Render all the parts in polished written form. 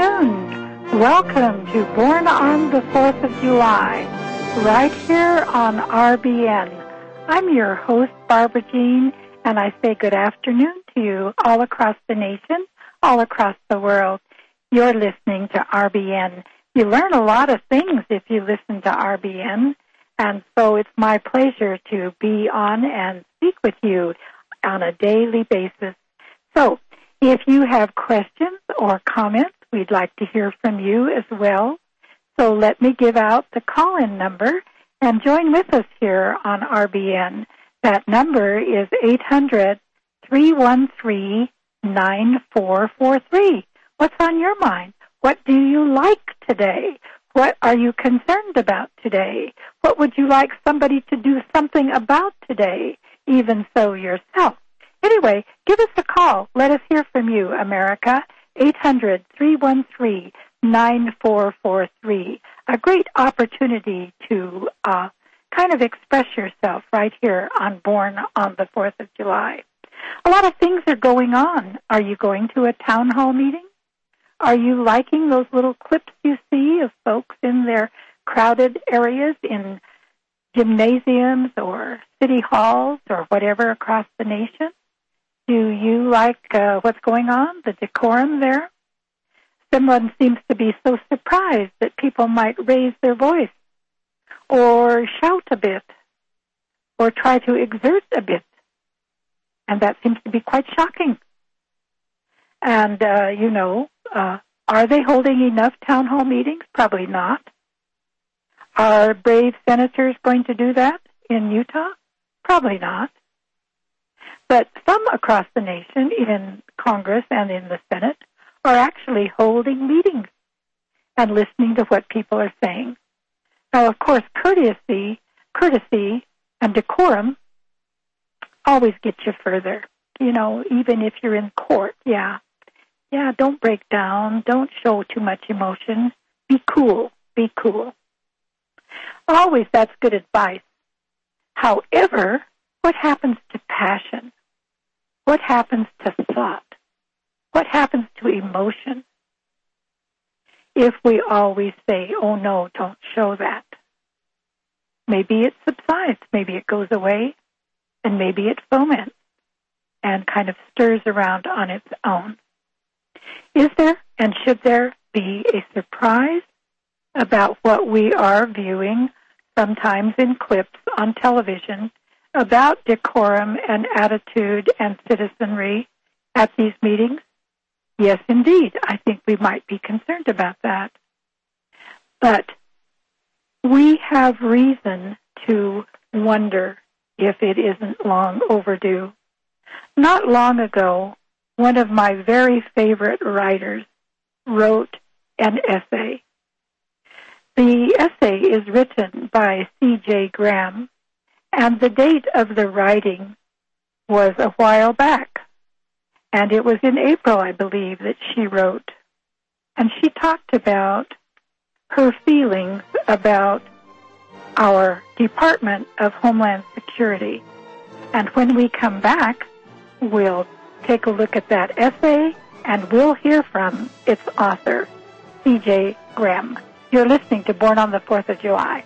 afternoon. Welcome to Born on the 4th of July, right here on RBN. I'm your host, Barbara Jean, and I say good afternoon to you all across the nation, all across the world. You're listening to RBN. You learn a lot of things if you listen to RBN, and so it's my pleasure to be on and speak with you on a daily basis. So, if you have questions or comments, we'd like to hear from you as well. So let me give out the call-in number and join with us here on RBN. That number is 800-313-9443. What's on your mind? What do you like today? What are you concerned about today? What would you like somebody to do something about today, even so yourself? Anyway, give us a call. Let us hear from you, America. 800-313-9443. A great opportunity to kind of express yourself right here on Born on the 4th of July. A lot of things are going on. Are you going to a town hall meeting? Are you liking those little clips you see of folks in their crowded areas in gymnasiums or city halls or whatever across the nation? Do you like what's going on, the decorum there? Someone seems to be so surprised that people might raise their voice or shout a bit or try to exert a bit. And that seems to be quite shocking. And, are they holding enough town hall meetings? Probably not. Are brave senators going to do that in Utah? Probably not. But some across the nation, in Congress and in the Senate, are actually holding meetings and listening to what people are saying. Now, of course, courtesy and decorum always get you further. Even if you're in court, yeah, don't break down. Don't show too much emotion. Be cool. Always, that's good advice. However, what happens to passion? What happens to thought? What happens to emotion? If we always say, oh no, don't show that. Maybe it subsides, maybe it goes away, and maybe it foments and kind of stirs around on its own. Is there and should there be a surprise about what we are viewing sometimes in clips on television about decorum and attitude and citizenry at these meetings? Yes, indeed. I think we might be concerned about that. But we have reason to wonder if it isn't long overdue. Not long ago, one of my very favorite writers wrote an essay. The essay is written by C.J. Graham, and the date of the writing was a while back. And it was in April, I believe, that she wrote. And she talked about her feelings about our Department of Homeland Security. And when we come back, we'll take a look at that essay, and we'll hear from its author, C.J. Graham. You're listening to Born on the 4th of July.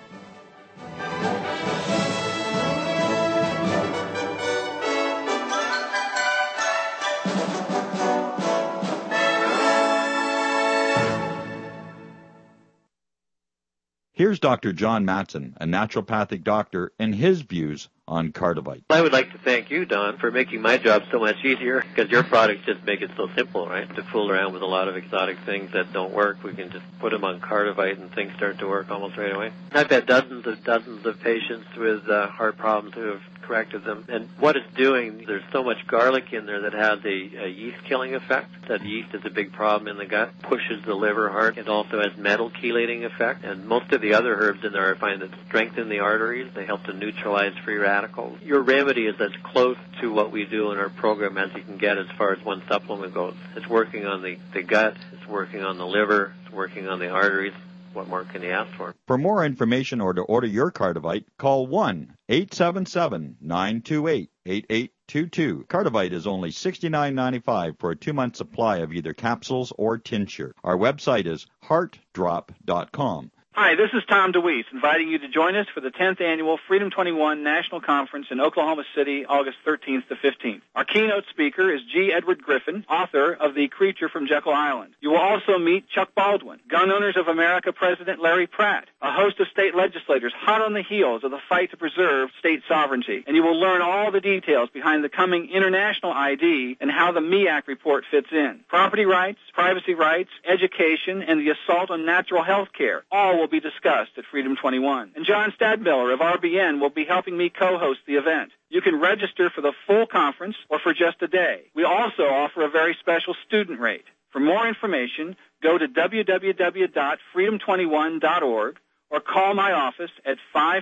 Here's Dr. John Matson, a naturopathic doctor, and his views on Cardivite. I would like to thank you, Don, for making my job so much easier, because your products just make it so simple, right? To fool around with a lot of exotic things that don't work, we can just put them on Cardivite and things start to work almost right away. I've had dozens of patients with heart problems who have corrected them. And what it's doing, there's so much garlic in there that has a yeast-killing effect. That yeast is a big problem in the gut, pushes the liver hard. It also has metal chelating effect. And most of the other herbs in there I find that strengthen the arteries. They help to neutralize free radicals. Your remedy is as close to what we do in our program as you can get as far as one supplement goes. It's working on the gut, it's working on the liver, it's working on the arteries. What more can you ask for? For more information or to order your Cardivite, call 1-877-928-8822. 888-866-4822. Cardivite is only $69.95 for a 2-month supply of either capsules or tincture. Our website is heartdrop.com. Hi, this is Tom DeWeese, inviting you to join us for the 10th Annual Freedom 21 National Conference in Oklahoma City, August 13th to 15th. Our keynote speaker is G. Edward Griffin, author of The Creature from Jekyll Island. You will also meet Chuck Baldwin, Gun Owners of America President Larry Pratt, a host of state legislators hot on the heels of the fight to preserve state sovereignty. And you will learn all the details behind the coming international ID and how the MEAC report fits in. Property rights, privacy rights, education, and the assault on natural health care, all will be discussed at Freedom 21. And John Stadmiller of RBN will be helping me co-host the event. You can register for the full conference or for just a day. We also offer a very special student rate. For more information, go to www.freedom21.org or call my office at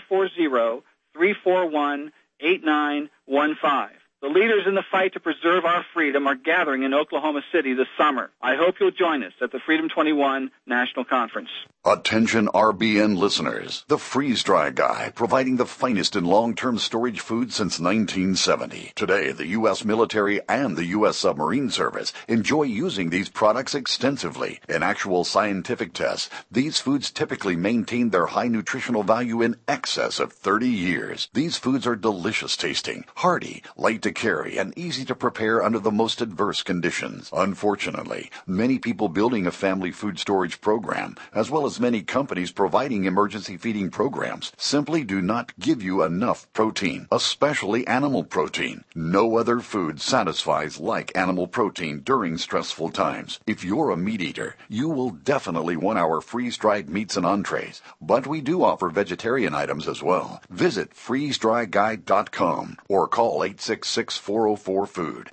540-341-8915. The leaders in the fight to preserve our freedom are gathering in Oklahoma City this summer. I hope you'll join us at the Freedom 21 National Conference. Attention RBN listeners. The Freeze Dry Guy, providing the finest in long-term storage food since 1970. Today, the U.S. military and the U.S. submarine service enjoy using these products extensively. In actual scientific tests, these foods typically maintain their high nutritional value in excess of 30 years. These foods are delicious tasting, hearty, light to carry, and easy to prepare under the most adverse conditions. Unfortunately, many people building a family food storage program, as well as many companies providing emergency feeding programs, simply do not give you enough protein, especially animal protein. No other food satisfies like animal protein during stressful times. If you're a meat eater, you will definitely want our freeze-dried meats and entrees, but we do offer vegetarian items as well. Visit freezedryguide.com or call 866-404-FOOD,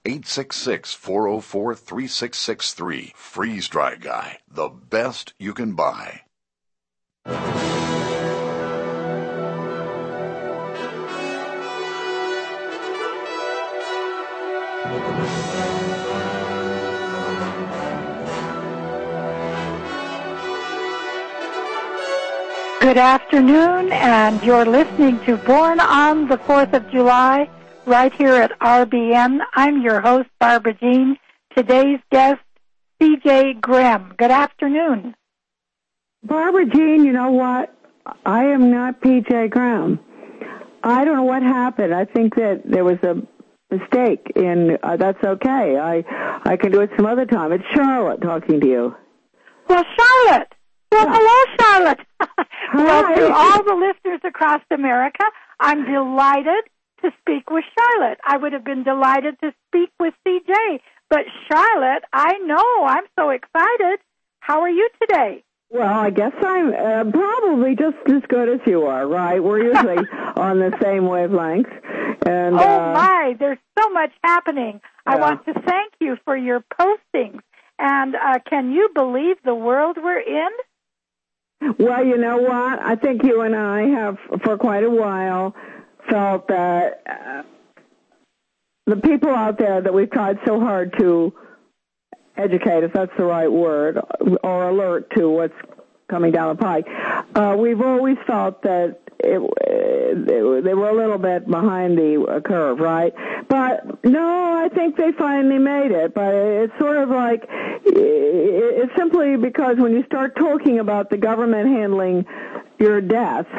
866-404-3663. Freeze Dry Guy, the best you can buy. Good afternoon, and you're listening to Born on the 4th of July, right here at RBN. I'm your host, Barbara Jean. Today's guest, C.J. Graham. Good afternoon. Barbara Jean, you know what? I am not P.J. Graham. I don't know what happened. I think that there was a mistake, and that's okay. I can do it some other time. It's Charlotte talking to you. Well, Charlotte. Well, yeah. Hello, Charlotte. Well, Hi. to all the listeners across America, I'm delighted to speak with Charlotte. I would have been delighted to speak with C.J., but Charlotte, I know. I'm so excited. How are you today? Well, I guess I'm probably just as good as you are, right? We're usually on the same wavelength. And, my, there's so much happening. Yeah. I want to thank you for your postings. And can you believe the world we're in? Well, you know what? I think you and I have, for quite a while, felt that the people out there that we've tried so hard to educate, if that's the right word, or alert to what's coming down the pike, we've always felt that they were a little bit behind the curve, right? But no, I think they finally made it. But it's sort of like, it's simply because when you start talking about the government handling your death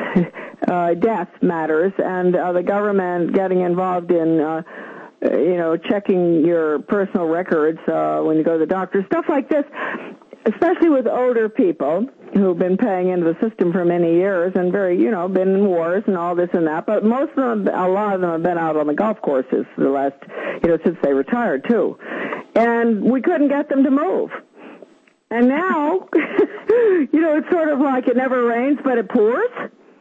matters, and the government getting involved in checking your personal records when you go to the doctor, stuff like this, especially with older people who've been paying into the system for many years and been in wars and all this and that. But most of them, a lot of them have been out on the golf courses for the last, since they retired too. And we couldn't get them to move. And now, it's sort of like it never rains, but it pours.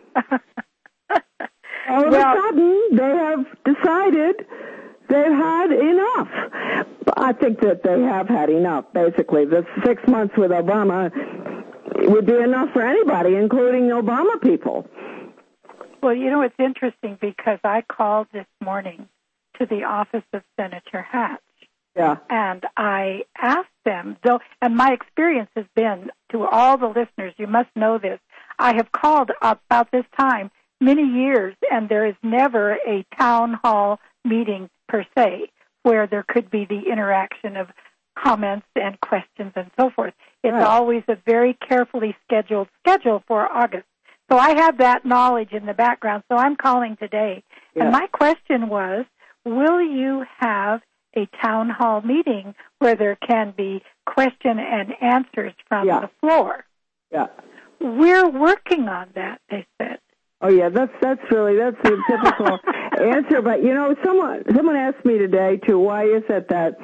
All of a sudden, they have decided they've had enough. I think that they have had enough, basically. The 6 months with Obama would be enough for anybody, including Obama people. Well, it's interesting because I called this morning to the office of Senator Hatch. Yeah. And I asked them, and my experience has been, to all the listeners, you must know this, I have called about this time many years, and there is never a town hall meeting per se, where there could be the interaction of comments and questions and so forth. It's always a very carefully scheduled schedule for August. So I have that knowledge in the background, so I'm calling today. Yeah. And my question was, will you have a town hall meeting where there can be question and answers from the floor? Yeah. We're working on that, they said. Oh yeah, that's a typical answer. But someone asked me today too, why is it that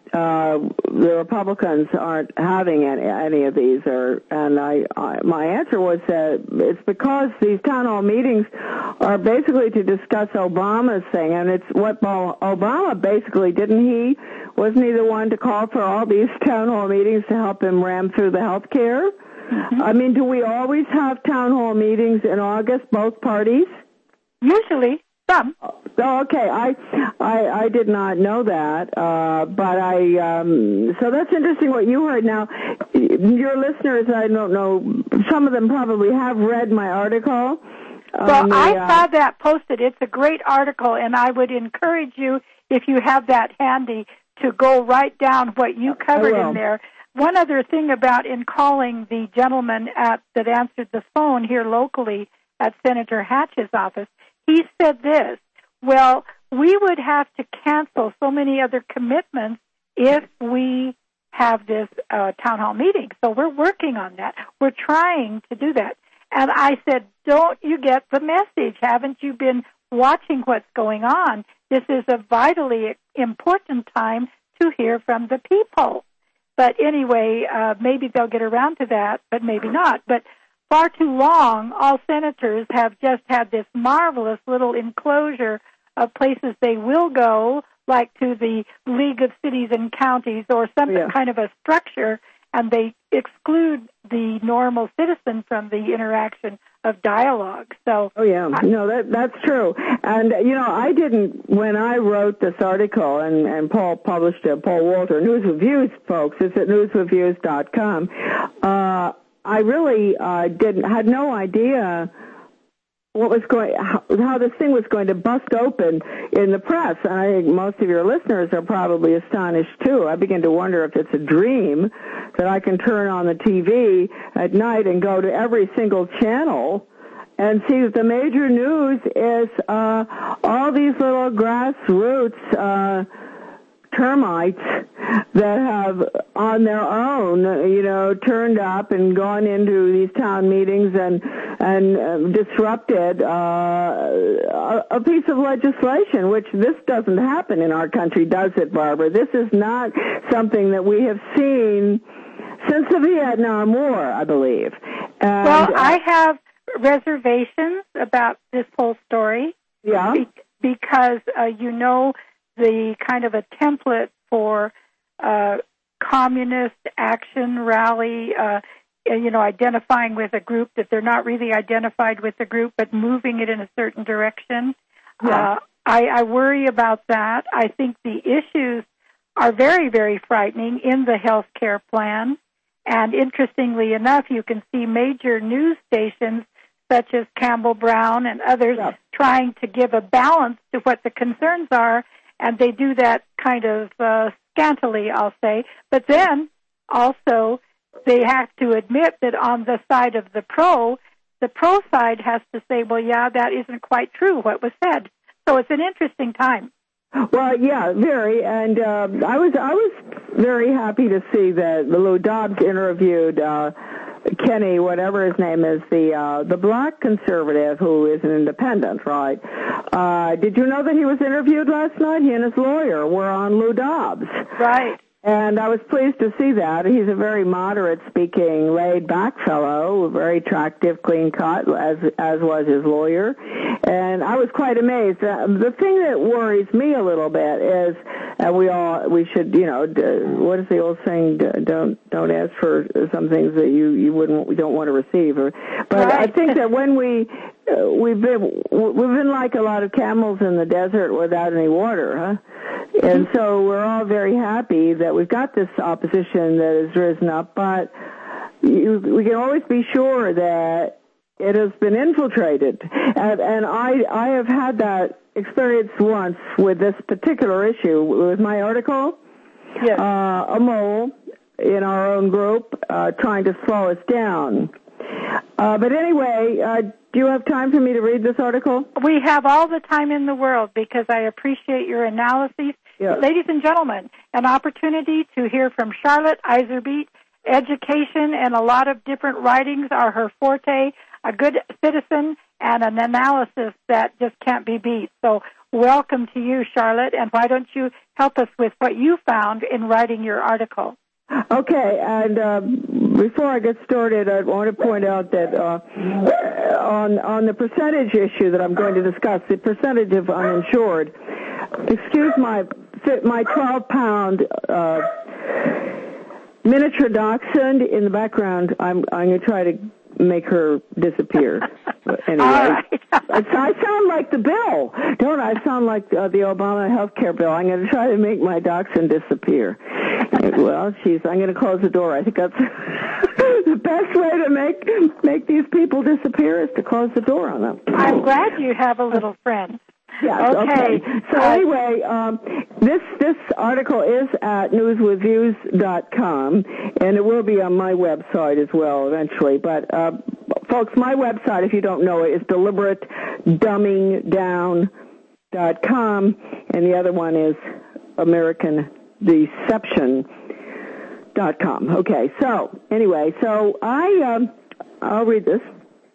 the Republicans aren't having any of these? My answer was that it's because these town hall meetings are basically to discuss Obama's thing, and it's what Obama basically wasn't he the one to call for all these town hall meetings to help him ram through the health care? Mm-hmm. I mean, do we always have town hall meetings in August, both parties? Usually, some. Oh, okay. I did not know that, but so that's interesting what you heard. Now, your listeners, I don't know, some of them probably have read my article. Well, I saw that posted. It's a great article, and I would encourage you, if you have that handy, to go write down what you covered in there. One other thing about in calling the gentleman that answered the phone here locally at Senator Hatch's office, he said this, well, we would have to cancel so many other commitments if we have this town hall meeting. So we're working on that. We're trying to do that. And I said, don't you get the message? Haven't you been watching what's going on? This is a vitally important time to hear from the people. But anyway, maybe they'll get around to that, but maybe not. But far too long, all senators have just had this marvelous little enclosure of places they will go, like to the League of Cities and Counties or some kind of a structure, and they exclude the normal citizen from the interaction of dialogue. So, that's true. And I didn't, when I wrote this article, and Paul published it, Paul Walter, News Reviews, folks, it's at newsreviews.com. I really had no idea how this thing was going to bust open in the press. And I think most of your listeners are probably astonished too. I begin to wonder if it's a dream that I can turn on the TV at night and go to every single channel and see that the major news is all these little grassroots termites that have on their own, turned up and gone into these town meetings and disrupted a piece of legislation, which this doesn't happen in our country, does it, Barbara? This is not something that we have seen since the Vietnam War, I believe. Well, I have reservations about this whole story. Yeah. Because, the kind of a template for communist action rally, identifying with a group that they're not really identified with the group, but moving it in a certain direction. Yeah. I worry about that. I think the issues are very, very frightening in the health care plan. And interestingly enough, you can see major news stations such as Campbell Brown and others trying to give a balance to what the concerns are. And they do that kind of scantily, I'll say. But then also they have to admit that on the side of the pro side has to say, well, that isn't quite true, what was said. So it's an interesting time. Well, yeah, very. And I was very happy to see that Lou Dobbs interviewed Kenny, whatever his name is, the black conservative who is an independent, right? Did you know that he was interviewed last night? He and his lawyer were on Lou Dobbs. Right. And I was pleased to see that. He's a very moderate-speaking, laid-back fellow, very attractive, clean-cut, as was his lawyer. And I was quite amazed. The thing that worries me a little bit is, we should, what is the old saying? Don't ask for some things that we don't want to receive. But right. I think that when we've been like a lot of camels in the desert without any water, huh? And so we're all very happy that we've got this opposition that has risen up, but we can always be sure that it has been infiltrated. And I have had that experience once with this particular issue. With my article, Yes. A mole in our own group trying to slow us down. But anyway, do you have time for me to read this article? We have all the time in the world because I appreciate your analysis. Yes. Ladies and gentlemen, an opportunity to hear from Charlotte Iserbyt. Education and a lot of different writings are her forte, a good citizen, and an analysis that just can't be beat. So welcome to you, Charlotte, and why don't you help us with what you found in writing your article? Okay, and before I get started, I want to point out that on the percentage issue that I'm going to discuss, the percentage of uninsured, excuse my 12-pound miniature dachshund in the background. I'm going to try to make her disappear. Anyway, right. I sound like the bill, don't I? I sound like the Obama health care bill. I'm going to try to make my dachshund disappear. Well, I'm going to close the door. I think that's the best way to make these people disappear is to close the door on them. I'm glad you have a little friend. Yes, okay. So anyway, this article is at newswithviews.com, and it will be on my website as well eventually. But, folks, my website, if you don't know it, is deliberatedumbingdown.com, and the other one is americandeception.com. Okay, so anyway, I'll read this.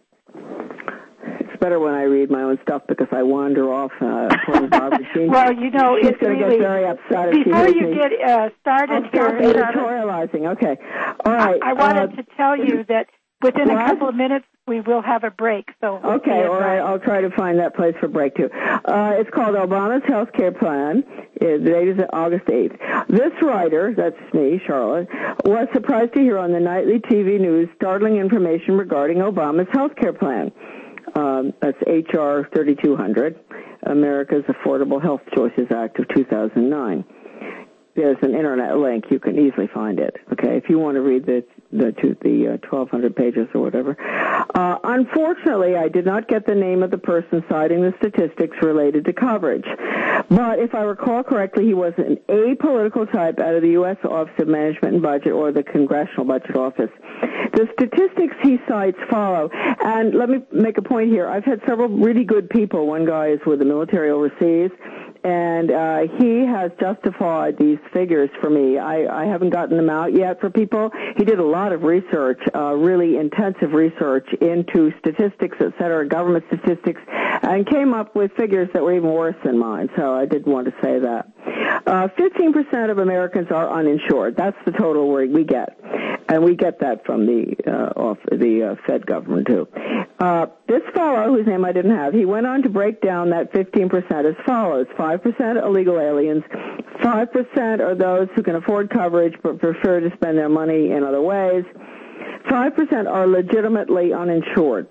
Better when I read my own stuff because I wander off. Well, you know, she's going to get very upset if before she you get started here, editorializing. Okay, all right. I wanted to tell you that within a couple of minutes we will have a break. So okay, all right. I'll try to find that place for break too. It's called Obama's Health Care Plan. The date is August 8th. This writer, that's me, Charlotte, was surprised to hear on the nightly TV news startling information regarding Obama's health care plan. That's H.R. 3200, America's Affordable Health Choices Act of 2009. There's an internet link. You can easily find it. Okay, if you want to read the 1,200 pages or whatever. Unfortunately, I did not get the name of the person citing the statistics related to coverage. But if I recall correctly, he was an apolitical type out of the U.S. Office of Management and Budget or the Congressional Budget Office. The statistics he cites follow. And let me make a point here. I've had several really good people. One guy is with the military overseas, and he has justified these figures for me. I haven't gotten them out yet for people. He did a lot of research, really intensive research into statistics, et cetera, government statistics, and came up with figures that were even worse than mine, so I did want to say that. 15% of Americans are uninsured. That's the total we get. And we get that from the Fed government, too. This fellow, whose name I didn't have, he went on to break down that 15% as follows. 5% illegal aliens, 5% are those who can afford coverage but prefer to spend their money in other ways, 5% are legitimately uninsured.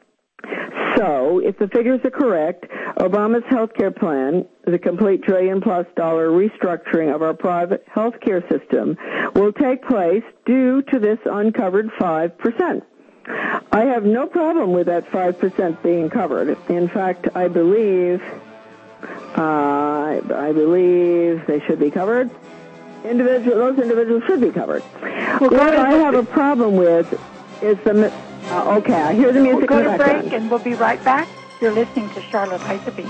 So, if the figures are correct, Obama's health care plan, the complete $1 trillion+ restructuring of our private health care system, will take place due to this uncovered 5%. I have no problem with that 5% being covered. In fact, I believe they should be covered. Those individuals should be covered. What I have a problem with is okay, I hear the music. We'll go to break, and we'll be right back. You're listening to Charlotte Iserbyt.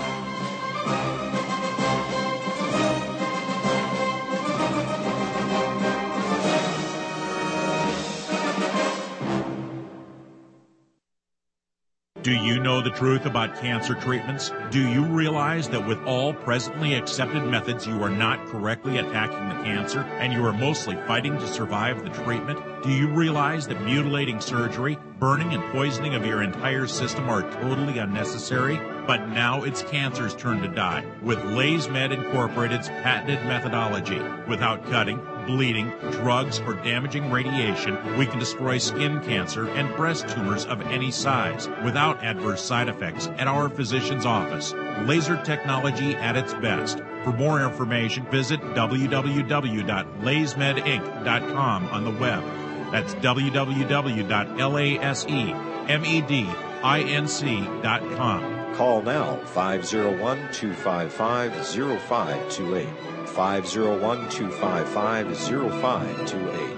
Do you know the truth about cancer treatments? Do you realize that with all presently accepted methods, you are not correctly attacking the cancer and you are mostly fighting to survive the treatment? Do you realize that mutilating surgery, burning and poisoning of your entire system are totally unnecessary? But now it's cancer's turn to die with LaysMed Incorporated's patented methodology. Without cutting, bleeding, drugs, or damaging radiation, we can destroy skin cancer and breast tumors of any size without adverse side effects at our physician's office. Laser technology at its best. For more information, visit www.laysmedinc.com on the web. That's www.laysmedinc.com. medinc.com. Call now, 501-255-0528. 501-255-0528.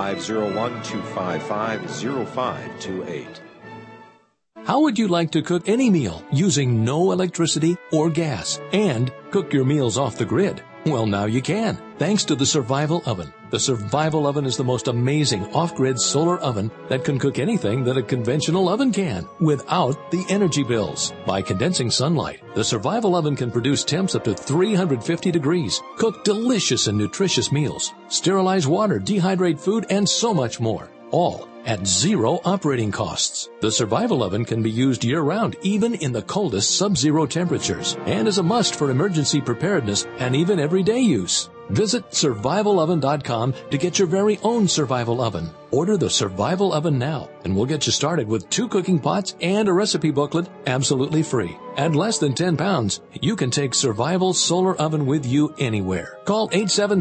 501-255-0528. How would you like to cook any meal using no electricity or gas and cook your meals off the grid? Well, now you can, thanks to the Survival Oven. The Survival Oven is the most amazing off-grid solar oven that can cook anything that a conventional oven can without the energy bills. By condensing sunlight, the Survival Oven can produce temps up to 350 degrees, cook delicious and nutritious meals, sterilize water, dehydrate food, and so much more. All at zero operating costs. The Survival Oven can be used year-round, even in the coldest sub-zero temperatures, and is a must for emergency preparedness and even everyday use. Visit survivaloven.com to get your very own Survival Oven. Order the Survival Oven now, and we'll get you started with 2 cooking pots and a recipe booklet absolutely free. At less than 10 pounds, you can take Survival Solar Oven with you anywhere. Call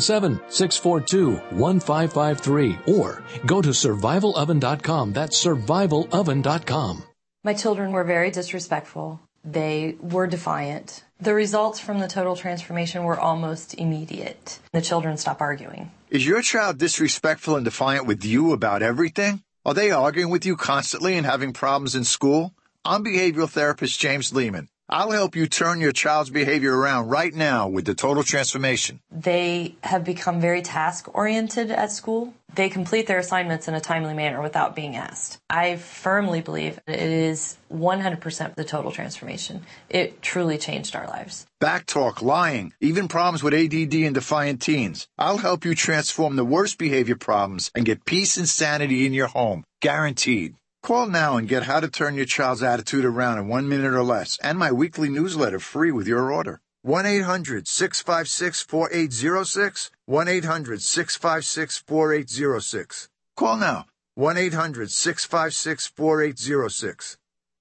877-642-1553 or go to survivaloven.com. That's survivaloven.com. My children were very disrespectful. They were defiant. The results from the total transformation were almost immediate. The children stopped arguing. Is your child disrespectful and defiant with you about everything? Are they arguing with you constantly and having problems in school? I'm behavioral therapist James Lehman. I'll help you turn your child's behavior around right now with the total transformation. They have become very task-oriented at school. They complete their assignments in a timely manner without being asked. I firmly believe it is 100% the total transformation. It truly changed our lives. Backtalk, lying, even problems with ADD and defiant teens. I'll help you transform the worst behavior problems and get peace and sanity in your home. Guaranteed. Call now and get how to turn your child's attitude around in 1 minute or less, and my weekly newsletter free with your order. 1-800-656-4806, 1-800-656-4806. Call now, 1-800-656-4806.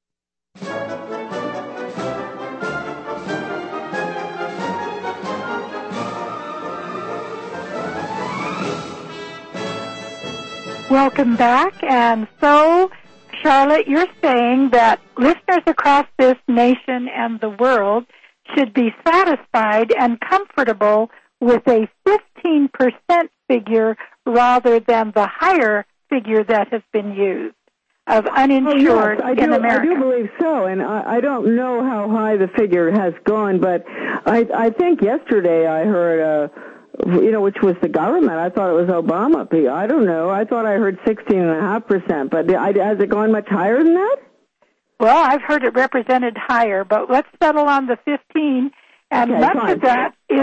Welcome back. And so, Charlotte, you're saying that listeners across this nation and the world should be satisfied and comfortable with a 15% figure rather than the higher figure that has been used of uninsured in America. I do believe so, and I don't know how high the figure has gone, but I think yesterday I heard which was the government. I thought it was Obama. I don't know. I thought I heard 16.5%, but has it gone much higher than that? Well, I've heard it represented higher, but let's settle on the 15. And okay, much fine. of that is...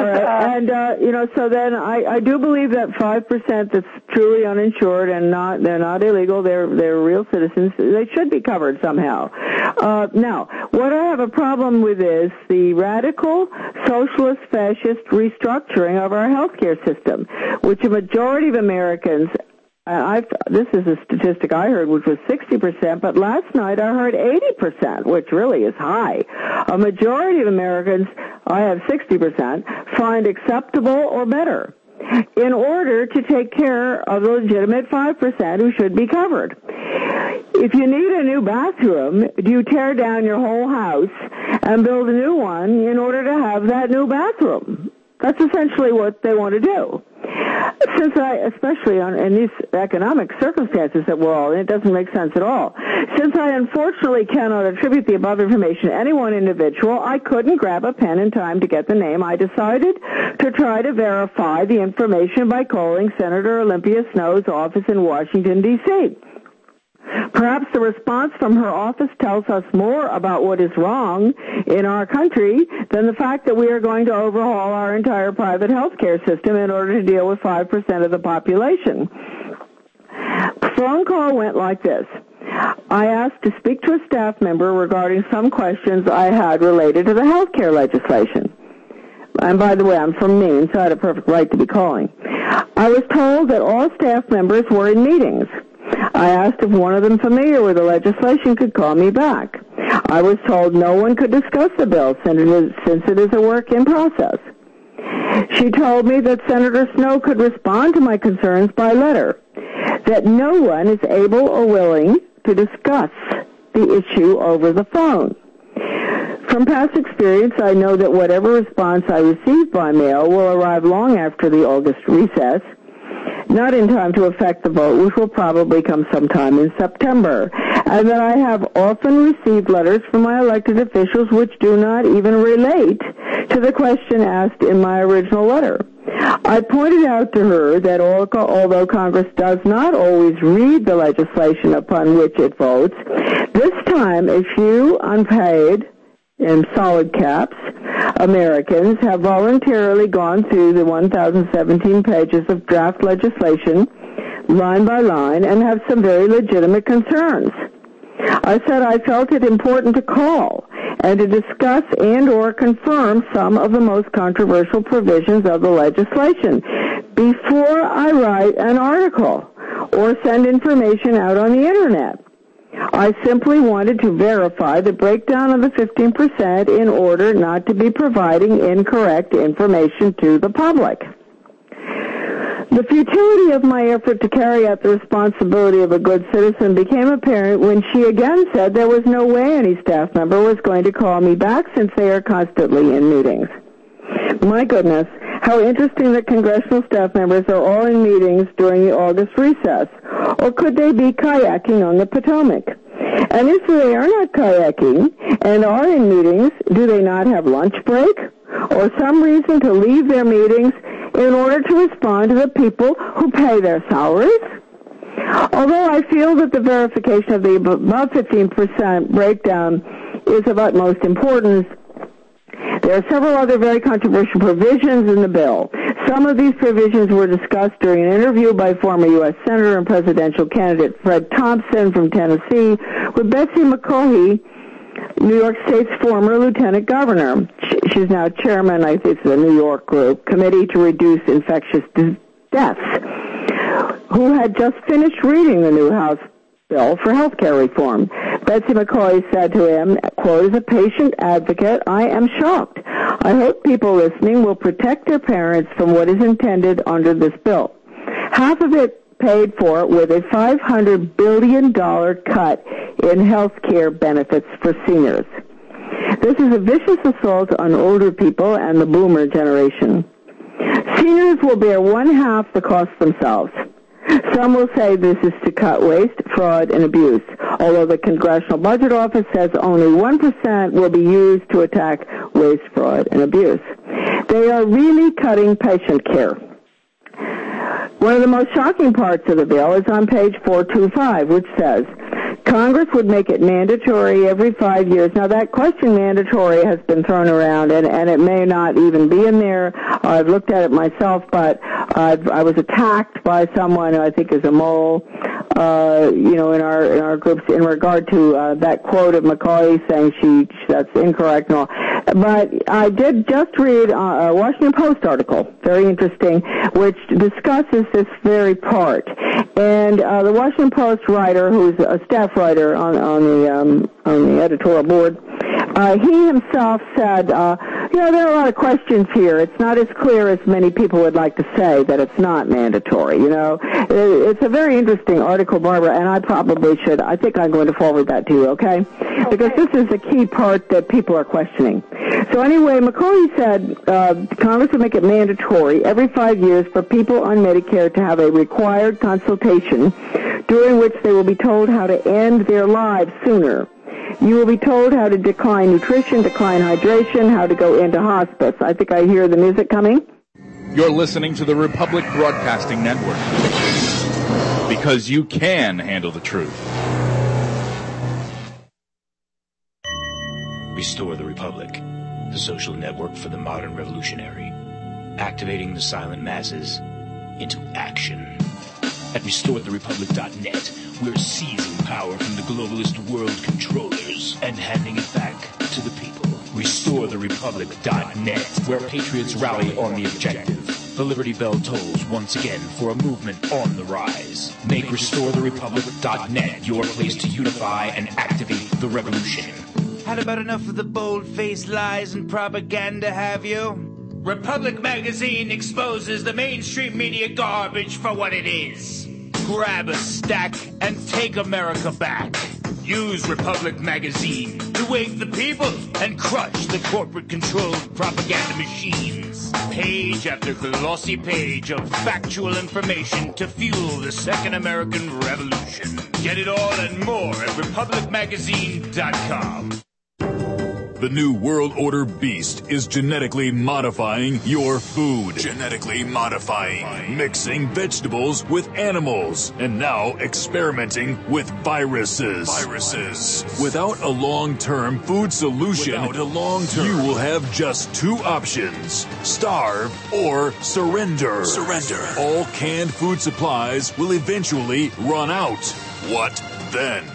so then I do believe that 5% that's truly uninsured and they're not illegal, they're real citizens, they should be covered somehow. Now, what I have a problem with is the radical, socialist, fascist restructuring of our healthcare system, which a majority of Americans... this is a statistic I heard, which was 60%, but last night I heard 80%, which really is high. A majority of Americans, I have 60%, find acceptable or better in order to take care of the legitimate 5% who should be covered. If you need a new bathroom, do you tear down your whole house and build a new one in order to have that new bathroom? That's essentially what they want to do. Since especially in these economic circumstances that we're all in, it doesn't make sense at all. Since I unfortunately cannot attribute the above information to any one individual, I couldn't grab a pen in time to get the name. I decided to try to verify the information by calling Senator Olympia Snow's office in Washington, D.C. Perhaps the response from her office tells us more about what is wrong in our country than the fact that we are going to overhaul our entire private health care system in order to deal with 5% of the population. The phone call went like this. I asked to speak to a staff member regarding some questions I had related to the health care legislation. And by the way, I'm from Maine, so I had a perfect right to be calling. I was told that all staff members were in meetings. I asked if one of them familiar with the legislation could call me back. I was told no one could discuss the bill since it is a work in process. She told me that Senator Snow could respond to my concerns by letter, that no one is able or willing to discuss the issue over the phone. From past experience, I know that whatever response I receive by mail will arrive long after the August recess, not in time to affect the vote, which will probably come sometime in September, and that I have often received letters from my elected officials which do not even relate to the question asked in my original letter. I pointed out to her that although Congress does not always read the legislation upon which it votes, this time a few unpaid, in solid caps, Americans have voluntarily gone through the 1,017 pages of draft legislation line by line and have some very legitimate concerns. I said I felt it important to call and to discuss and or confirm some of the most controversial provisions of the legislation before I write an article or send information out on the Internet. I simply wanted to verify the breakdown of the 15% in order not to be providing incorrect information to the public. The futility of my effort to carry out the responsibility of a good citizen became apparent when she again said there was no way any staff member was going to call me back since they are constantly in meetings. My goodness, how interesting that congressional staff members are all in meetings during the August recess. Or could they be kayaking on the Potomac? And if they are not kayaking and are in meetings, do they not have lunch break or some reason to leave their meetings in order to respond to the people who pay their salaries? Although I feel that the verification of the above 15% breakdown is of utmost importance, there are several other very controversial provisions in the bill. Some of these provisions were discussed during an interview by former U.S. Senator and presidential candidate Fred Thompson from Tennessee with Betsy McCaughey, New York State's former lieutenant governor. She's now chairman, I think, of the New York group, Committee to Reduce Infectious Deaths, who had just finished reading the new House bill for health care reform. Betsy McCaughey said to him, quote, "As a patient advocate, I am shocked. I hope people listening will protect their parents from what is intended under this bill. Half of it paid for with a $500 billion cut in health care benefits for seniors. This is a vicious assault on older people and the boomer generation. Seniors will bear one-half the cost themselves. Some will say this is to cut waste, fraud, and abuse, although the Congressional Budget Office says only 1% will be used to attack waste, fraud, and abuse. They are really cutting patient care. One of the most shocking parts of the bill is on page 425, which says, Congress would make it mandatory every 5 years. Now, that question mandatory has been thrown around, and it may not even be in there. I've looked at it myself, but I was attacked by someone who I think is a mole, in our groups in regard to that quote of McCaughey saying that's incorrect and all. But I did just read a Washington Post article, very interesting, which discusses this very part. And the Washington Post writer, who's a staff writer on the editorial board, he himself said, there are a lot of questions here. It's not as clear as many people would like to say that it's not mandatory. It's a very interesting article, Barbara, and I think I'm going to forward that to you, okay? Because this is a key part that people are questioning. So anyway, McCaughey said Congress would make it mandatory every 5 years for people on Medicare to have a required consultation during which they will be told how to end their lives sooner. You will be told how to decline nutrition, decline hydration, how to go into hospice. I think I hear the music coming. You're listening to the Republic Broadcasting Network, because you can handle the truth. Restore the Republic, the social network for the modern revolutionary, activating the silent masses into action. At RestoreTheRepublic.net, we're seizing power from the globalist world controllers and handing it back to the people. RestoreTheRepublic.net, where patriots rally on the objective. The Liberty Bell tolls once again for a movement on the rise. Make RestoreTheRepublic.net your place to unify and activate the revolution. Had about enough of the bold-faced lies and propaganda, have you? Republic Magazine exposes the mainstream media garbage for what it is. Grab a stack and take America back. Use Republic Magazine to wake the people and crush the corporate-controlled propaganda machines. Page after glossy page of factual information to fuel the Second American Revolution. Get it all and more at republicmagazine.com. The new World Order beast is genetically modifying your food. Genetically modifying. Mixing vegetables with animals. And now experimenting with viruses. Without a long-term food solution, you will have just two options. Starve or surrender. All canned food supplies will eventually run out. What then?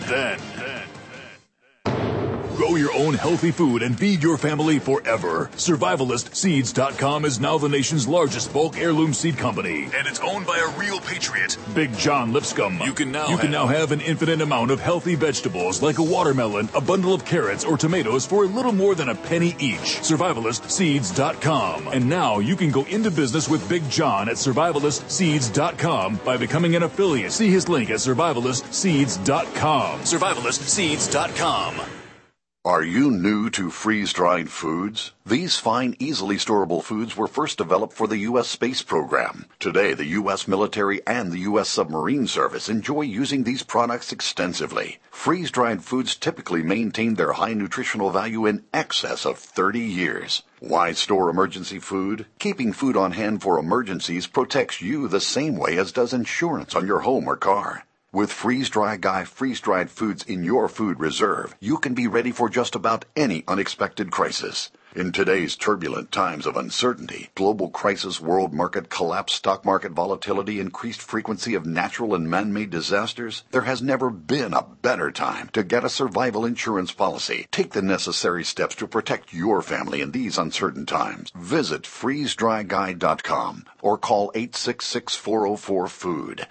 Grow your own healthy food and feed your family forever. SurvivalistSeeds.com is now the nation's largest bulk heirloom seed company. And it's owned by a real patriot, Big John Lipscomb. You can now have an infinite amount of healthy vegetables like a watermelon, a bundle of carrots, or tomatoes for a little more than a penny each. SurvivalistSeeds.com. And now you can go into business with Big John at SurvivalistSeeds.com by becoming an affiliate. See his link at SurvivalistSeeds.com. SurvivalistSeeds.com. Are you new to freeze-dried foods? These fine, easily storable foods were first developed for the U.S. space program. Today, the U.S. military and the U.S. submarine service enjoy using these products extensively. Freeze-dried foods typically maintain their high nutritional value in excess of 30 years. Why store emergency food? Keeping food on hand for emergencies protects you the same way as does insurance on your home or car. With Freeze-Dry Guy freeze-dried foods in your food reserve, you can be ready for just about any unexpected crisis. In today's turbulent times of uncertainty, global crisis, world market collapse, stock market volatility, increased frequency of natural and man-made disasters, there has never been a better time to get a survival insurance policy. Take the necessary steps to protect your family in these uncertain times. Visit freezedryguy.com or call 866-404-FOOD,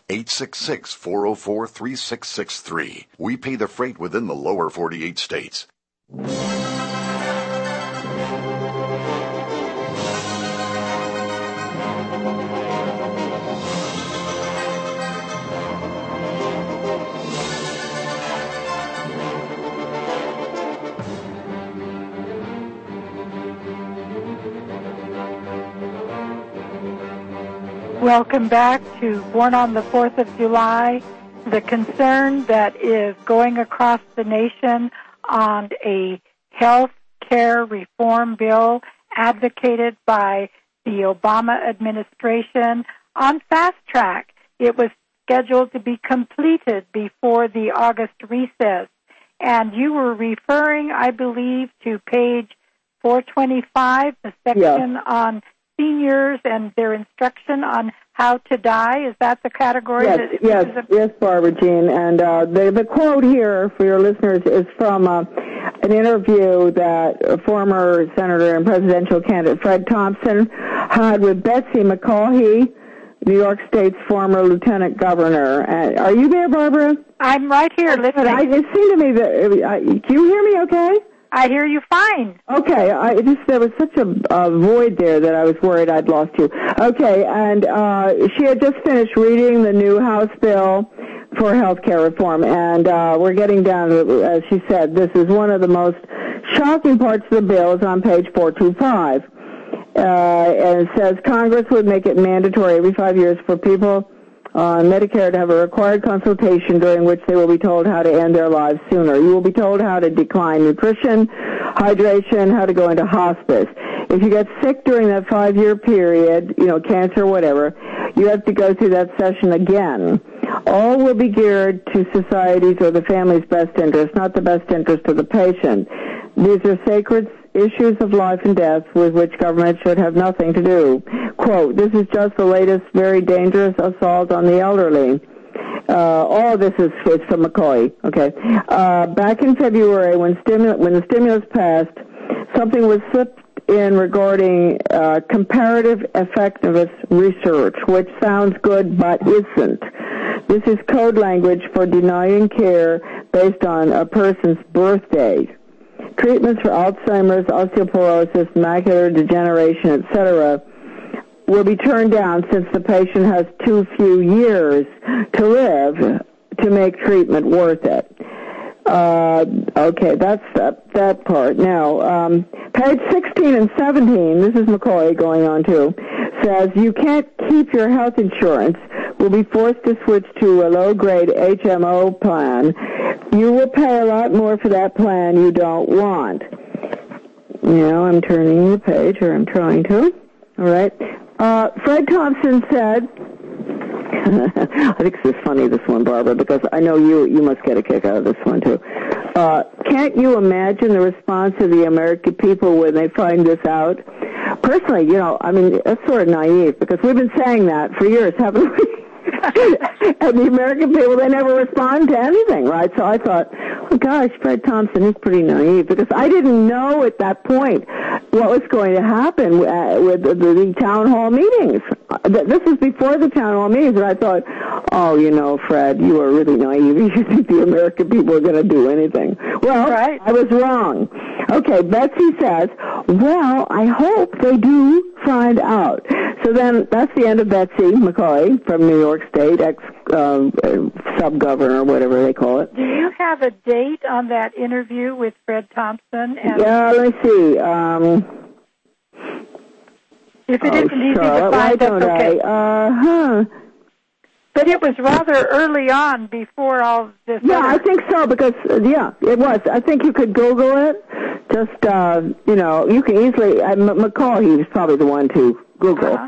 866-404-3663. We pay the freight within the lower 48 states. Welcome back to Born on the 4th of July. The concern that is going across the nation on a health care reform bill advocated by the Obama administration on fast track. It was scheduled to be completed before the August recess. And you were referring, I believe, to page 425, the section on seniors and their instruction on how to die. Is that the category? Yes, Barbara Jean. And the quote here for your listeners is from an interview that former Senator and presidential candidate Fred Thompson had with Betsy McCaughey, New York State's former lieutenant governor. Are you there, Barbara? I'm right here listening. It seemed to me that... can you hear me okay? I hear you fine. Okay, there was such a void there that I was worried I'd lost you. Okay, and she had just finished reading the new House bill for health care reform, and we're getting down to, as she said, this is one of the most shocking parts of the bill. It's on page 425. And it says Congress would make it mandatory every 5 years for people on Medicare to have a required consultation during which they will be told how to end their lives sooner. You will be told how to decline nutrition, hydration, how to go into hospice. If you get sick during that 5-year period, cancer, whatever, you have to go through that session again. All will be geared to society's or the family's best interest, not the best interest of the patient. These are sacred issues of life and death with which government should have nothing to do. Quote, this is just the latest very dangerous assault on the elderly. All of this is from McCoy. Okay. Back in February, when the stimulus passed, something was slipped in regarding comparative effectiveness research, which sounds good but isn't. This is code language for denying care based on a person's birthday. Treatments for Alzheimer's, osteoporosis, macular degeneration, etc., will be turned down since the patient has too few years to live to make treatment worth it. Okay, that's that part. Now, page 16 and 17, this is McCoy going on too, says you can't keep your health insurance. Will be forced to switch to a low-grade HMO plan. You will pay a lot more for that plan you don't want. Now I'm turning the page, or I'm trying to. All right. Fred Thompson said, I think this is funny, this one, Barbara, because I know you must get a kick out of this one, too. Can't you imagine the response of the American people when they find this out? Personally, that's sort of naive, because we've been saying that for years, haven't we? And the American people, they never respond to anything, right? So I thought, oh gosh, Fred Thompson is pretty naive, because I didn't know at that point what was going to happen with the town hall meetings. This was before the town hall meetings, and I thought, oh, Fred, you are really naive. You think the American people are going to do anything. Well, right. I was wrong. Okay, Betsy says, well, I hope they do find out. So then that's the end of Betsy McCoy from New York State, sub-governor, whatever they call it. Do you have a date on that interview with Fred Thompson? Yeah, let me see. If it isn't easy to find, that's okay. But it was rather early on before all this. Yeah, I think so, because, it was. I think you could Google it. Just, you can easily, McCall, he was probably the one to Google.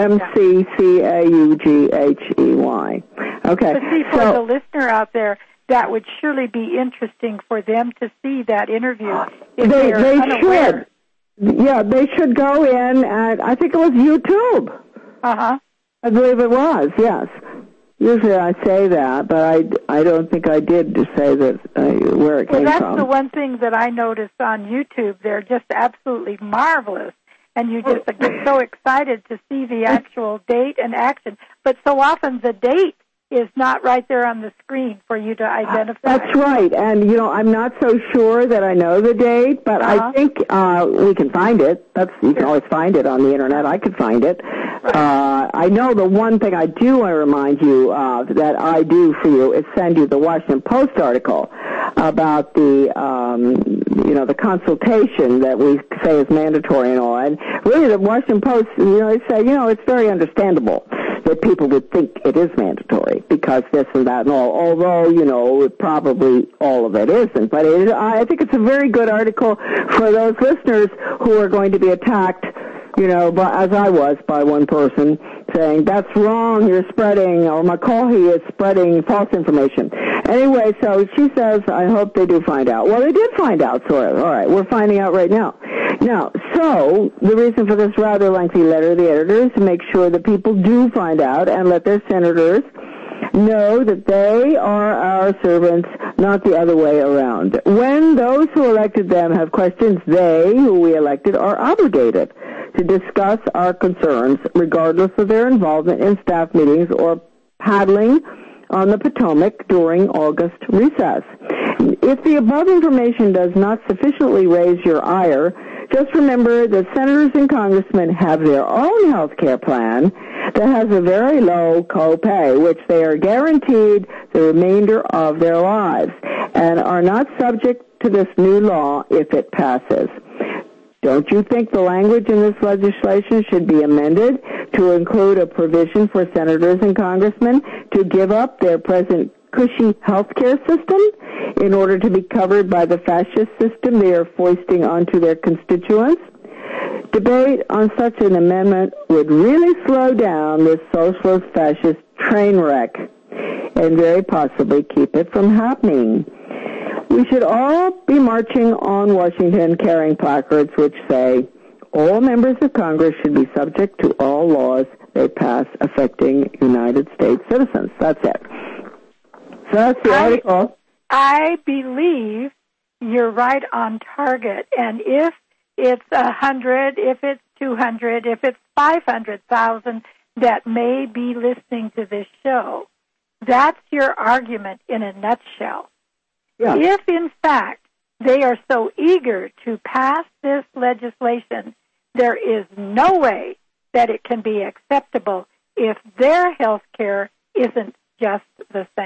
McCaughey. Okay. But see, for the listener out there, that would surely be interesting for them to see that interview. If they should. Yeah, they should go in at, I think it was YouTube. Uh-huh. I believe it was, yes. Usually I say that, but I don't think I did to say that where it came from. Well, that's the one thing that I noticed on YouTube. They're just absolutely marvelous, and you just get so excited to see the actual date and action. But so often the date is not right there on the screen for you to identify. That's right, and I'm not so sure that I know the date, but I think we can find it. You can always find it on the internet. I could find it. Right. I know the one thing I do want to remind you of that I do for you is send you the Washington Post article about the the consultation that we say is mandatory and all. And really, the Washington Post, they say, it's very understandable that people would think it is mandatory because this and that and all, although, probably all of it isn't. But I think it's a very good article for those listeners who are going to be attacked, as I was by one person saying, that's wrong, you're spreading, or McCaughey is spreading false information. Anyway, so she says, I hope they do find out. Well, they did find out, sort of. All right, we're finding out right now. Now, so the reason for this rather lengthy letter to the editor is to make sure that people do find out and let their senators know that they are our servants, not the other way around. When those who elected them have questions, they, who we elected, are obligated to discuss our concerns, regardless of their involvement in staff meetings or paddling on the Potomac during August recess. If the above information does not sufficiently raise your ire, just remember that senators and congressmen have their own health care plan that has a very low copay, which they are guaranteed the remainder of their lives, and are not subject to this new law if it passes. Don't you think the language in this legislation should be amended to include a provision for senators and congressmen to give up their present cushy health care system in order to be covered by the fascist system they are foisting onto their constituents? Debate on such an amendment would really slow down this socialist fascist train wreck and very possibly keep it from happening. We should all be marching on Washington carrying placards which say, all members of Congress should be subject to all laws they pass affecting United States citizens. That's it. So that's the article. I believe you're right on target. And if it's 100, if it's 200, if it's 500,000 that may be listening to this show, that's your argument in a nutshell. Yeah. If, in fact, they are so eager to pass this legislation, there is no way that it can be acceptable if their health care isn't just the same.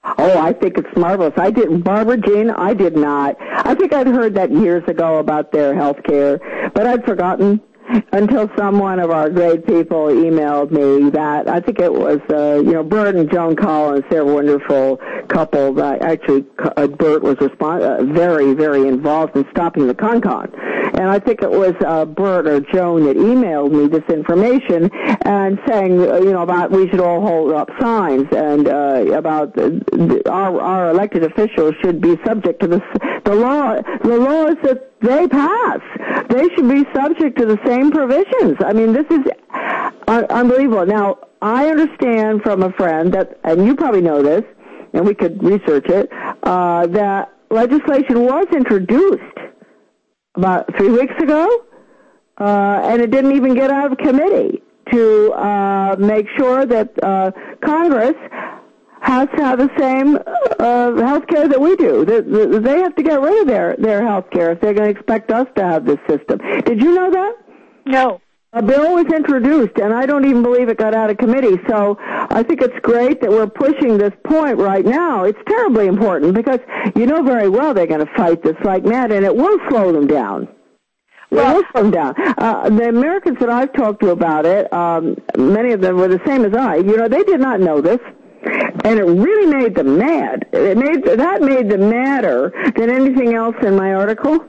Oh, I think it's marvelous. Barbara Jean, I did not. I think I'd heard that years ago about their health care, but I'd forgotten until someone of our great people emailed me that. I think it was, Bert and Joan Collins. They're a wonderful couple. Actually, Bert was very, very involved in stopping the con-con. And I think it was Bert or Joan that emailed me this information and saying, about we should all hold up signs and about our elected officials should be subject to the law. The laws that they pass. They should be subject to the same provisions. I mean, this is unbelievable. Now, I understand from a friend that, and you probably know this, and we could research it, that legislation was introduced about 3 weeks ago, and it didn't even get out of committee to make sure that Congress has to have the same health care that we do. They have to get rid of their health care if they're going to expect us to have this system. Did you know that? No. A bill was introduced, and I don't even believe it got out of committee. So I think it's great that we're pushing this point right now. It's terribly important because you know very well they're going to fight this like mad, and it will slow them down. Well, the Americans that I've talked to about it, many of them were the same as I. They did not know this. And it really made them mad. That made them madder than anything else in my article.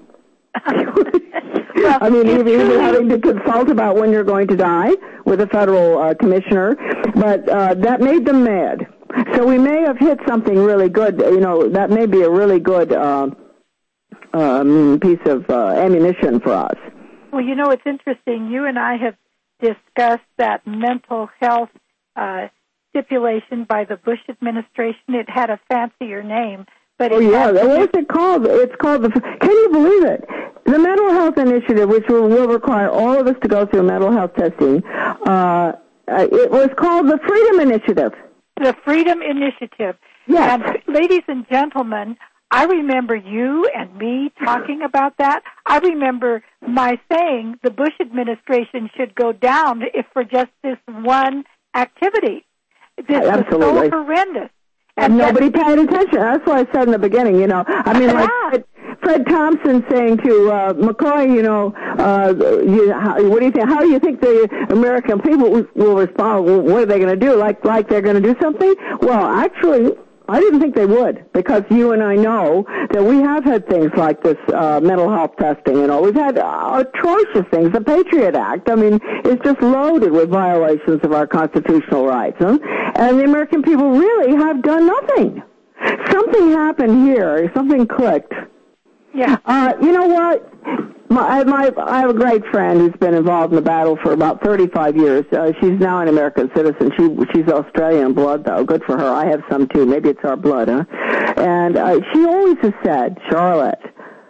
I mean, even having to consult about when you're going to die with a federal commissioner, but that made them mad. So we may have hit something really good. That may be a really good piece of ammunition for us. Well, it's interesting. You and I have discussed that mental health stipulation by the Bush administration. It had a fancier name, but what is it called? It's called can you believe it? The Mental Health Initiative, which will require all of us to go through mental health testing. It was called the Freedom Initiative. The Freedom Initiative. Yes. And ladies and gentlemen, I remember you and me talking about that. I remember my saying the Bush administration should go down if for just this one activity. This Absolutely. was so horrendous. And nobody paid attention. That's what I said in the beginning, I mean, like Fred Thompson saying to McCoy, what do you think? How do you think the American people will respond? What are they going to do? Like they're going to do something? Well, actually, I didn't think they would, because you and I know that we have had things like this mental health testing. We've had atrocious things. The Patriot Act, I mean, is just loaded with violations of our constitutional rights. And the American people really have done nothing. Something happened here. Something clicked. Yeah. You know what? I have a great friend who's been involved in the battle for about 35 years. She's now an American citizen. She's Australian blood, though. Good for her. I have some, too. Maybe it's our blood, huh? And she always has said, Charlotte,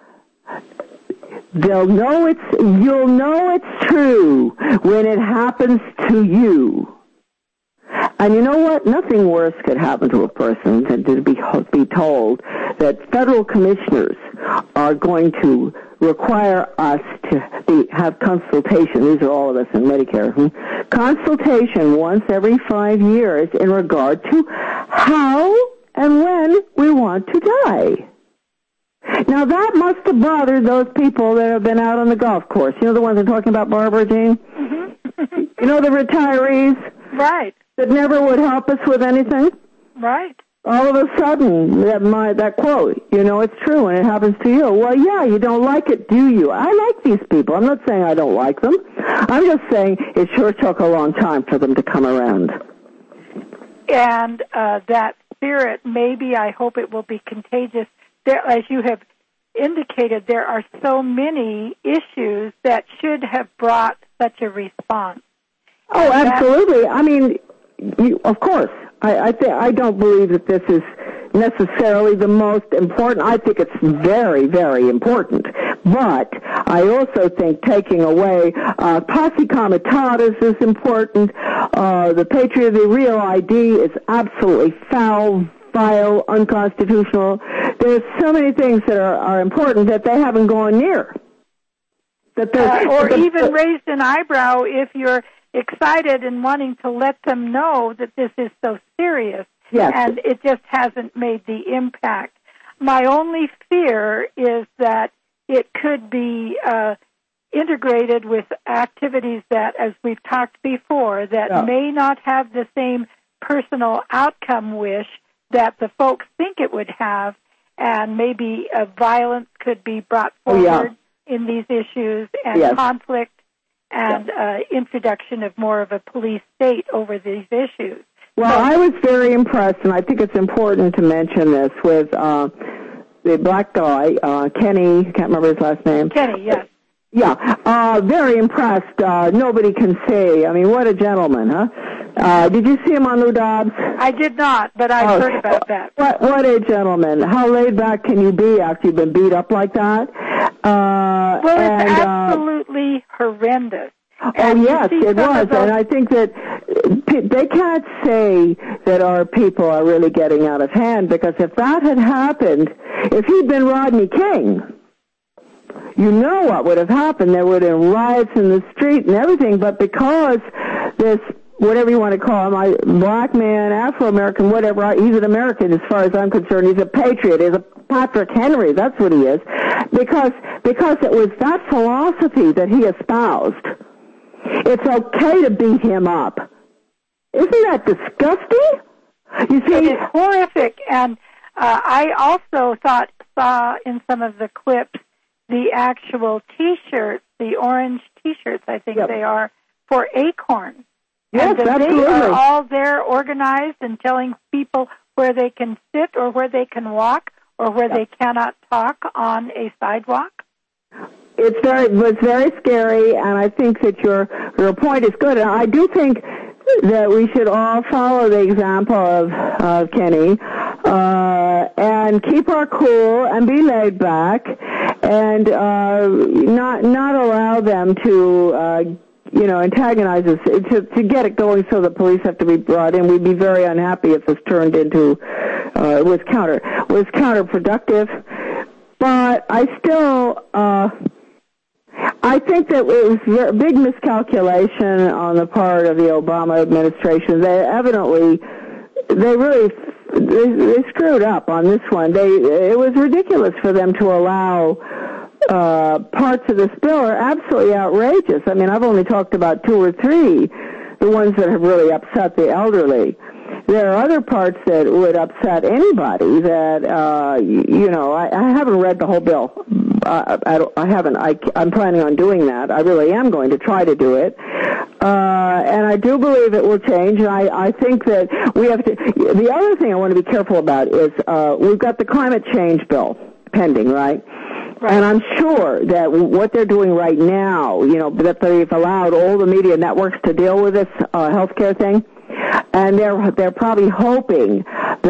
you'll know it's true when it happens to you. And you know what? Nothing worse could happen to a person than to be told that federal commissioners are going to require us to have consultation. These are all of us in Medicare. Consultation once every 5 years in regard to how and when we want to die. Now, that must have bothered those people that have been out on the golf course. The ones I'm talking about, Barbara Jean? Mm-hmm. The retirees? Right. That never would help us with anything? Right. All of a sudden, that quote, it's true and it happens to you. Well, yeah, you don't like it, do you? I like these people. I'm not saying I don't like them. I'm just saying it sure took a long time for them to come around. And that spirit, maybe, I hope it will be contagious. There, as you have indicated, there are so many issues that should have brought such a response. Oh, absolutely. I mean, of course. I don't believe that this is necessarily the most important. I think it's very, very important. But I also think taking away posse comitatus is important. The Patriot, the Real ID is absolutely foul, vile, unconstitutional. There's so many things that are important that they haven't gone near. Or even raised an eyebrow if you're excited and wanting to let them know that this is so serious. Yes. And it just hasn't made the impact. My only fear is that it could be integrated with activities that, as we've talked before, that may not have the same personal outcome wish that the folks think it would have, and maybe violence could be brought forward in these issues, and conflict, and introduction of more of a police state over these issues. Well, I was very impressed, and I think it's important to mention this, with the black guy, Kenny, can't remember his last name. Kenny, yes. Yeah, very impressed. Nobody can say. I mean, what a gentleman, huh? Did you see him on Lou Dobbs? I did not, but I've heard about that. What a gentleman. How laid back can you be after you've been beat up like that? Well, it's absolutely horrendous. Oh, yes, it was. And I think that they can't say that our people are really getting out of hand, because if that had happened, if he'd been Rodney King, you know what would have happened. There would have been riots in the street and everything, but because this, whatever you want to call him, black man, Afro-American, whatever, he's an American as far as I'm concerned. He's a patriot. He's a Patrick Henry. That's what he is. Because it was that philosophy that he espoused. It's okay to beat him up. Isn't that disgusting? You see, it's horrific. And I also saw in some of the clips the actual T-shirts, the orange T-shirts, I think they are, for Acorn. Yes, and absolutely. They are all there organized and telling people where they can sit or where they can walk or where they cannot talk on a sidewalk. It was very scary, and I think that your point is good. And I do think that we should all follow the example of Kenny and keep our cool and be laid back, and not allow them to antagonize us, to get it going so the police have to be brought in. We'd be very unhappy if this turned into was counterproductive. But I think that it was a big miscalculation on the part of the Obama administration. They really screwed up on this one. It was ridiculous for them to allow parts of this bill are absolutely outrageous. I mean, I've only talked about 2 or 3, the ones that have really upset the elderly. There are other parts that would upset anybody that, I haven't read the whole bill. I haven't. I'm planning on doing that. I really am going to try to do it. And I do believe it will change. And I think that we have to, the other thing I want to be careful about is, we've got the climate change bill pending, right? Right. And I'm sure that what they're doing right now, that they've allowed all the media networks to deal with this healthcare thing, and they're probably hoping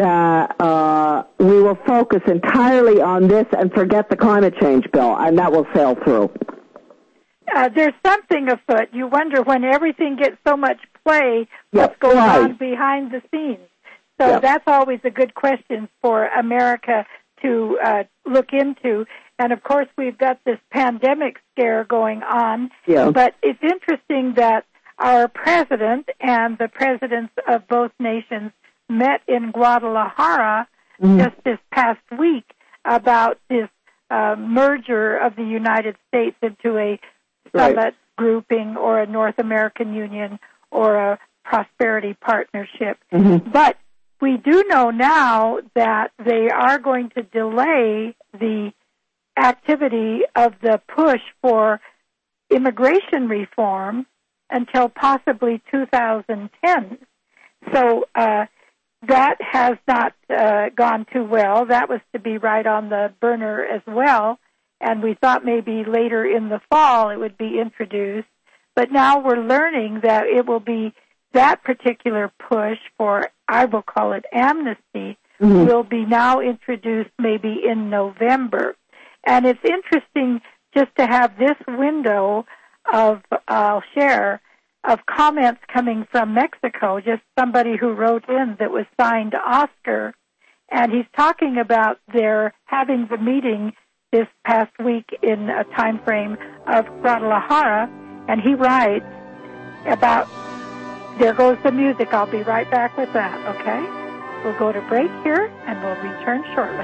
that we will focus entirely on this and forget the climate change bill, and that will sail through. There's something afoot. You wonder, when everything gets so much play, what's going on behind the scenes. So that's always a good question for America to look into. And, of course, we've got this pandemic scare going on. Yeah. But it's interesting that our president and the presidents of both nations met in Guadalajara just this past week about this merger of the United States into a summit grouping or a North American Union or a prosperity partnership. But we do know now that they are going to delay the activity of the push for immigration reform until possibly 2010. So that has not gone too well. That was to be right on the burner as well, and we thought maybe later in the fall it would be introduced. But now we're learning that it will be that particular push for, I will call it amnesty, will be now introduced maybe in November. And it's interesting just to have this window of, I'll share, of comments coming from Mexico, just somebody who wrote in that was signed Oscar, and he's talking about their having the meeting this past week in a time frame of Guadalajara, and he writes about, there goes the music, I'll be right back with that, okay? We'll go to break here, and we'll return shortly.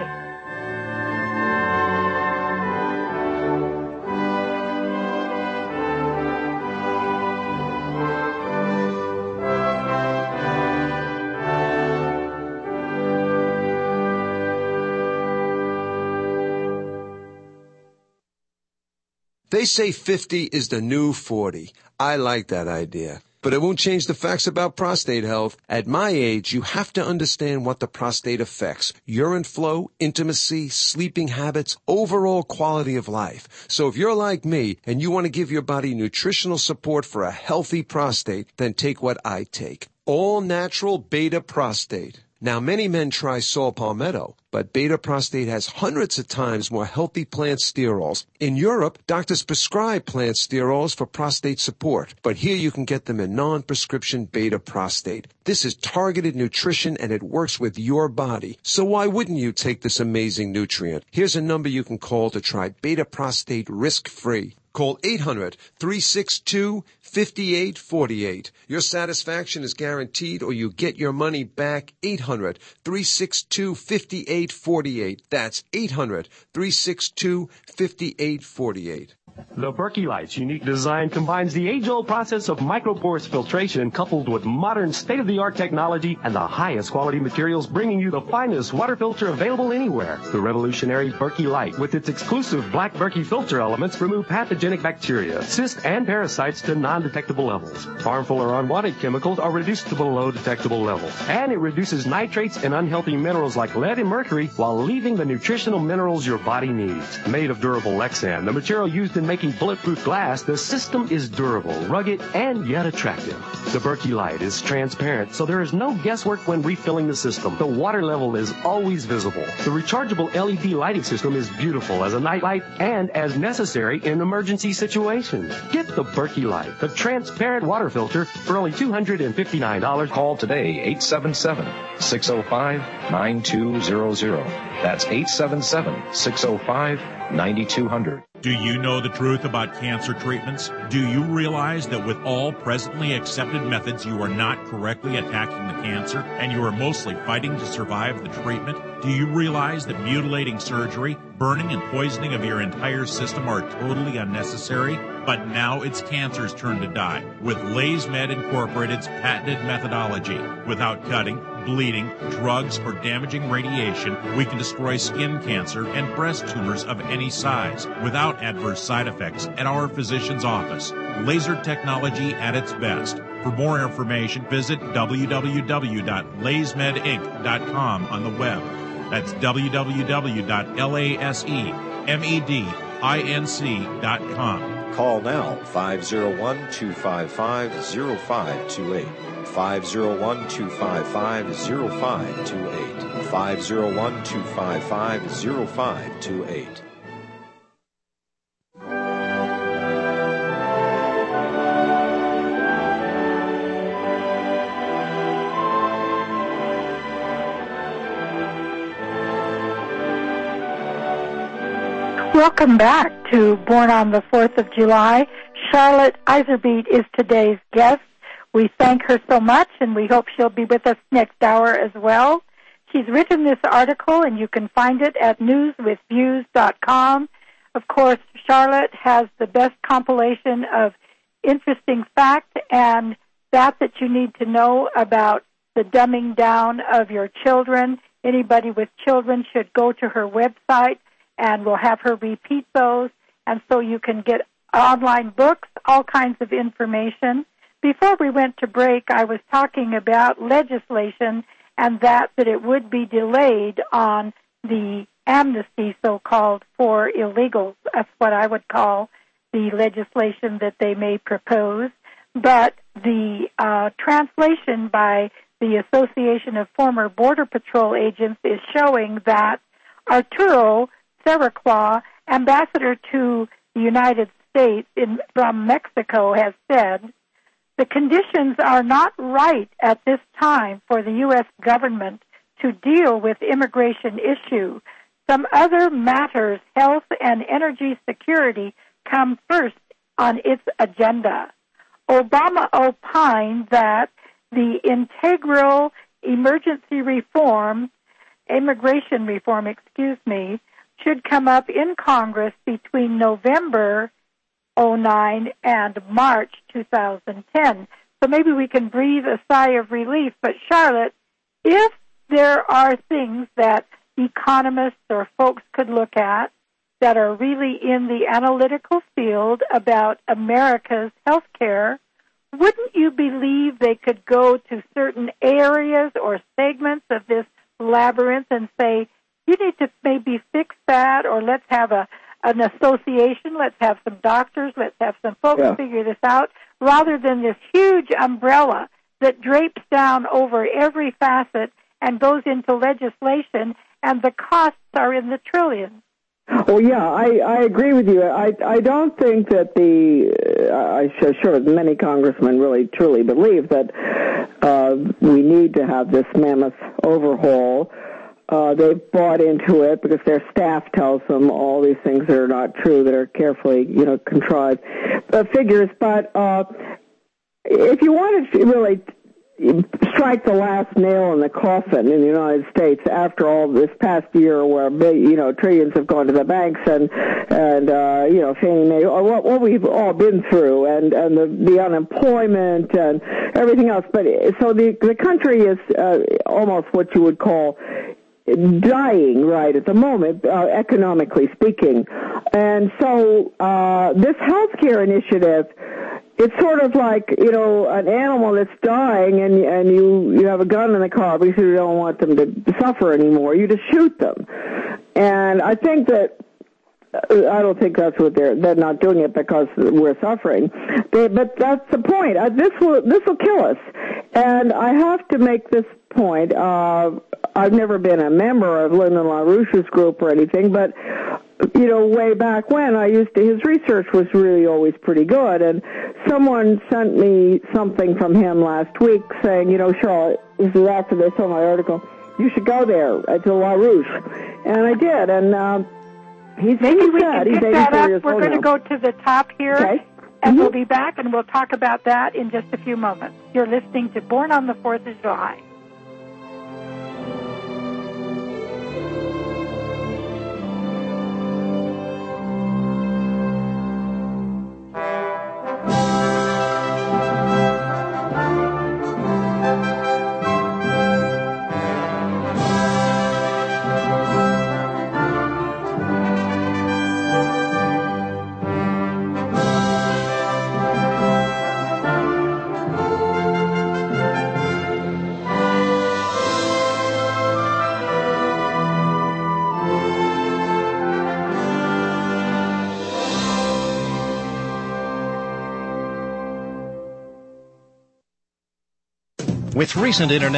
They say 50 is the new 40. I like that idea. But it won't change the facts about prostate health. At my age, you have to understand what the prostate affects. Urine flow, intimacy, sleeping habits, overall quality of life. So if you're like me and you want to give your body nutritional support for a healthy prostate, then take what I take. All natural beta prostate. Now, many men try saw palmetto, but beta prostate has hundreds of times more healthy plant sterols. In Europe, doctors prescribe plant sterols for prostate support, but here you can get them in non-prescription beta prostate. This is targeted nutrition and it works with your body. So why wouldn't you take this amazing nutrient? Here's a number you can call to try beta prostate risk-free. Call 800-362-5848. Your satisfaction is guaranteed or you get your money back. 800-362-5848. That's 800-362-5848. The Berkey Light's unique design combines the age-old process of micropores filtration coupled with modern state-of-the-art technology and the highest quality materials, bringing you the finest water filter available anywhere. The revolutionary Berkey Light, with its exclusive black Berkey filter elements, remove pathogenic bacteria, cysts, and parasites to non-detectable levels. Harmful or unwanted chemicals are reduced to below detectable levels. And it reduces nitrates and unhealthy minerals like lead and mercury while leaving the nutritional minerals your body needs. Made of durable Lexan, the material used in making bulletproof glass, the system is durable, rugged, and yet attractive. The Berkey Light is transparent, so there is no guesswork when refilling the system. The water level is always visible. The rechargeable LED lighting system is beautiful as a night light and as necessary in emergency situations. Get the Berkey Light, the transparent water filter, for only $259. Call today, 877-605-9200. That's 877-605-9200. Do you know the truth about cancer treatments? Do you realize that with all presently accepted methods, you are not correctly attacking the cancer and you are mostly fighting to survive the treatment? Do you realize that mutilating surgery, burning and poisoning of your entire system are totally unnecessary? But now it's cancer's turn to die with LaysMed Incorporated's patented methodology. Without cutting, bleeding, drugs, or damaging radiation, we can destroy skin cancer and breast tumors of any size without adverse side effects at our physician's office. Laser technology at its best. For more information, visit www.laysmedinc.com on the web. That's www.laysmedinc.com. Call now, 501-255-0528. 501-255-0528. 501-255-0528. Welcome back to Born on the 4th of July. Charlotte Iserbeet is today's guest. We thank her so much, and we hope she'll be with us next hour as well. She's written this article, and you can find it at newswithviews.com. Of course, Charlotte has the best compilation of interesting facts and that you need to know about the dumbing down of your children. Anybody with children should go to her website, and we'll have her repeat those. And so you can get online books, all kinds of information. Before we went to break, I was talking about legislation and that it would be delayed on the amnesty, so-called, for illegals. That's what I would call the legislation that they may propose. But the translation by the Association of Former Border Patrol Agents is showing that Arturo Serraclaw, ambassador to the United States from Mexico, has said, the conditions are not right at this time for the U.S. government to deal with immigration issue. Some other matters, health and energy security, come first on its agenda. Obama opined that the integral immigration reform, should come up in Congress between November 2009 and March 2010. So maybe we can breathe a sigh of relief. But Charlotte, if there are things that economists or folks could look at that are really in the analytical field about America's health care, wouldn't you believe they could go to certain areas or segments of this labyrinth and say, you need to maybe fix that, or let's have an association, let's have some doctors, let's have some folks figure this out, rather than this huge umbrella that drapes down over every facet and goes into legislation, and the costs are in the trillions. Oh, yeah, I agree with you. I don't think that I'm sure many congressmen really truly believe that we need to have this mammoth overhaul. They've bought into it because their staff tells them all these things that are not true, that are carefully, contrived figures. But if you wanted to really strike the last nail in the coffin in the United States after all this past year where, trillions have gone to the banks and Fannie Mae, what we've all been through and the unemployment and everything else. But so the country is almost what you would call dying right at the moment, economically speaking. And so this healthcare initiative, it's sort of like, an animal that's dying and you have a gun in the car because you don't want them to suffer anymore. You just shoot them. And I think that, I don't think that's what they're not doing it because we're suffering. But that's the point. This will kill us. And I have to make this point. I've never been a member of Lyndon LaRouche's group or anything, but way back when his research was really always pretty good, and someone sent me something from him last week saying, Charlotte, this is after they saw my article, you should go there to LaRouche. And I did, and he's maybe we sad. can He's pick that up. years We're old going to now. go to the top here, and we'll be back, and we'll talk about that in just a few moments. You're listening to Born on the 4th of July. With recent internet